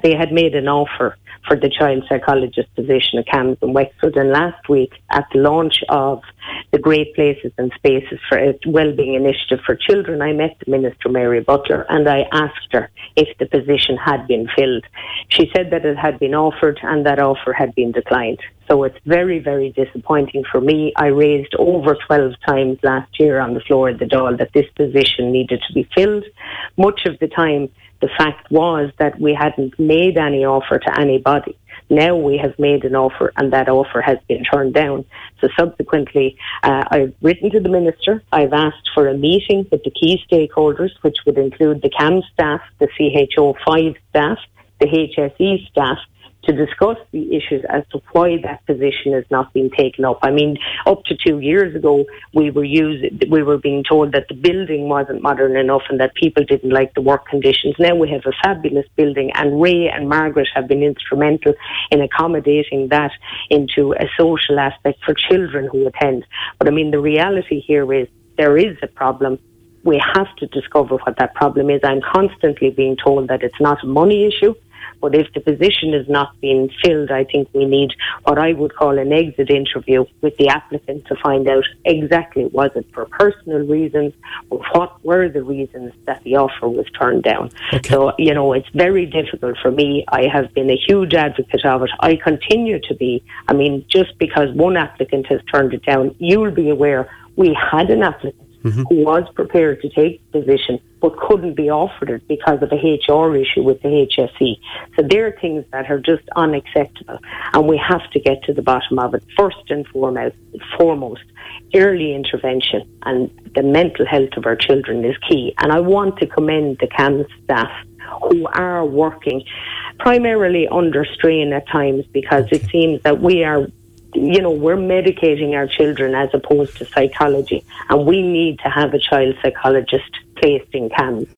They had made an offer for the child psychologist position at CAMS in Wexford, and last week at the launch of the Great Places and Spaces for a Wellbeing Initiative for Children, I met the Minister, Mary Butler, and I asked her if the position had been filled. She said that it had been offered and that offer had been declined. So it's very, very disappointing for me. I raised over 12 times last year on the floor of the Dáil that this position needed to be filled. Much of the time, the fact was that we hadn't made any offer to anybody. Now we have made an offer and that offer has been turned down. So subsequently, I've written to the Minister. I've asked for a meeting with the key stakeholders, which would include the CAMS staff, the CHO5 staff, the HSE staff, to discuss the issues as to why that position has not been taken up. I mean, up to 2 years ago, we were being told that the building wasn't modern enough and that people didn't like the work conditions. Now we have a fabulous building, and Ray and Margaret have been instrumental in accommodating that into a social aspect for children who attend. But I mean, the reality here is there is a problem. We have to discover what that problem is. I'm constantly being told that it's not a money issue. But if the position is not being filled, I think we need what I would call an exit interview with the applicant to find out exactly, was it for personal reasons or what were the reasons that the offer was turned down. Okay. So, you know, it's very difficult for me. I have been a huge advocate of it. I continue to be. I mean, just because one applicant has turned it down, you'll be aware we had an applicant who was prepared to take the position but couldn't be offered it because of a HR issue with the HSE. So there are things that are just unacceptable, and we have to get to the bottom of it. First and foremost, early intervention and the mental health of our children is key. And I want to commend the CAMS staff who are working primarily under strain at times, because it seems that we're medicating our children as opposed to psychology, and we need to have a child psychologist placed in CAMS.